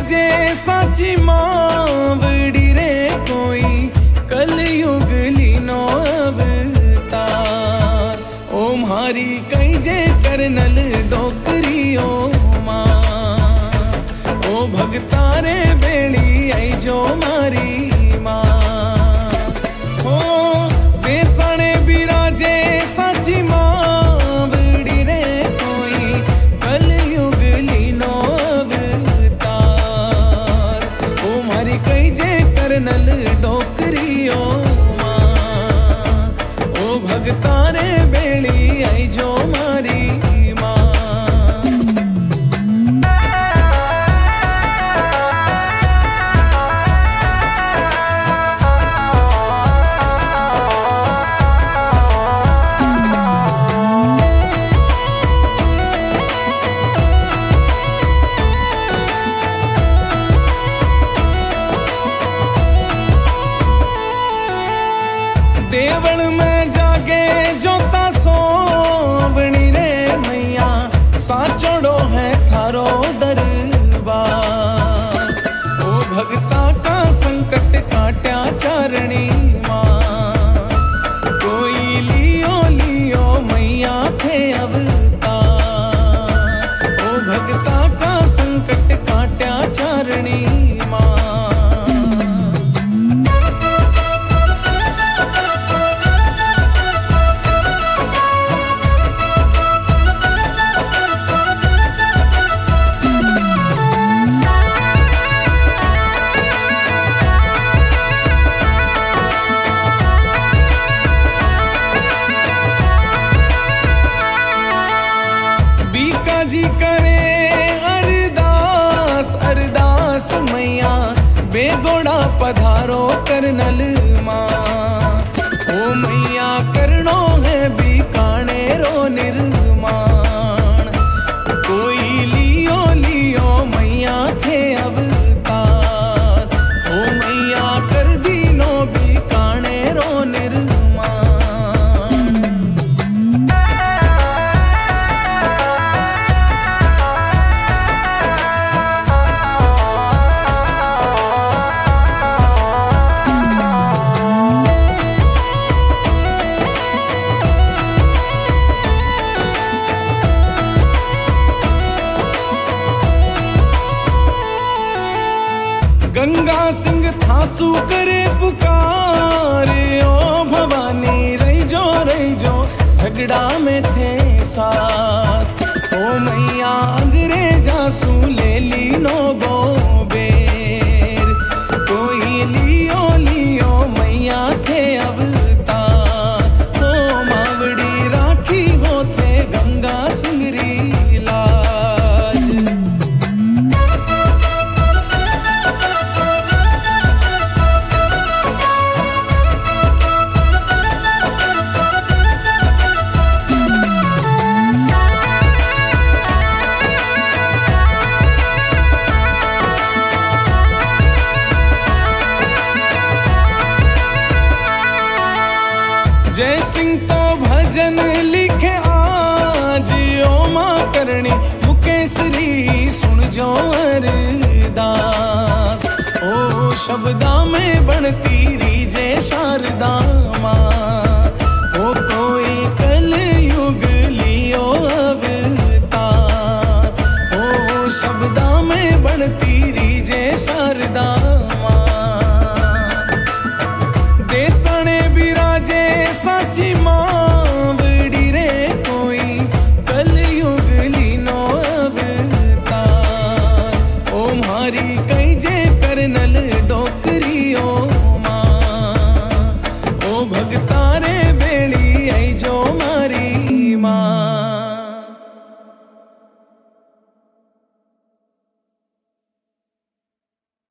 बिराजे साची मावड़ी रे कोई कलयुग लीनो अवतार। ओ म्हारी कई जे करनल डोकरी ओ मां, ओ भगतारे बेड़ी आई जो मारी मां। ओ बेसणे बिराजे साची मावड़ी रे कोई कलयुग लीनो अवतार। ओ मारी कई जे करनल डोकरी ओ मां, ओ भगतारे बेड़ी आई जो मारी मां। देवल में जागे जोता सोवणी रे मैया, साचोड़ो है थारो दरबार। ओ भगता का संकट काट्या चारणी मां, कोई लियो लियो मैया थे अवतार। ओ भगता का संकट काट्या चारणी मां। जी करे अरदास अरदास मैया, बेगोड़ा पधारो करनल मां। ओ मैया करनो है बीकाने रो निर्माण, कोई लियो लियो मैया थे अवतार। ओ मैया कर दीनो बीकाने रो निर्माण। गंगा सिंह थासू करे पुकारे, ओ भवानी रही जो झगड़ा में थे साथ। ओ मैया अंग्रेजा सू ले ली नो गोबेर, कोई लियो लियो मैया थे अवतार। ओ मावड़ी राखी हो थे गंगा सिंगरी लाज। जय सिंह तो भजन लिखे आज, ओ मां करणी मुकेशरी सुन जो अरदास। ओ शब्दा में बनती रीजे शारदा मां।